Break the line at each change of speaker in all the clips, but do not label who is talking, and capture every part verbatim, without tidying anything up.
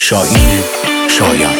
شاهین شایان.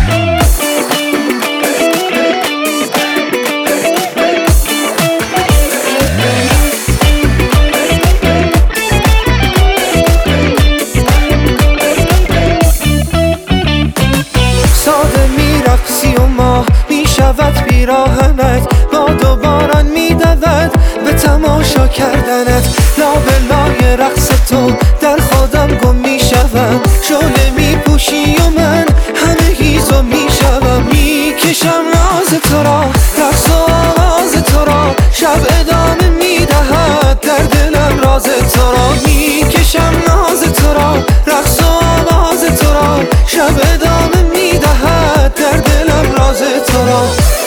ساده میرقصی و ماه میشود بیراهنت، باد و باران میدود به تماشا کردنت. لابلای رقص تو در خودم گم میشوم، شعله میپوشی و من همه هیزو میشوم. میکشم ناز تو را، رقص و آواز تو را، شب ادامه میدهد در دلم راز تو را. میکشم ناز تو را، رقص و آواز تو را، شب ادامه میدهد در دلم راز تو را.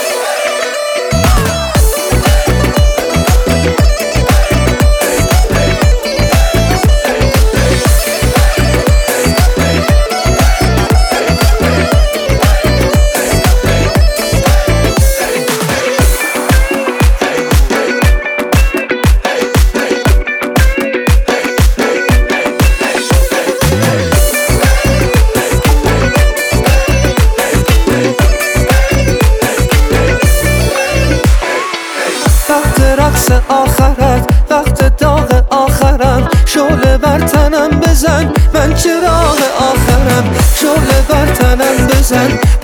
رقص آخرت، وقت داغ آخرم، شعله بر تنم بزن من چراغ آخرم. شعله بر تنم بزن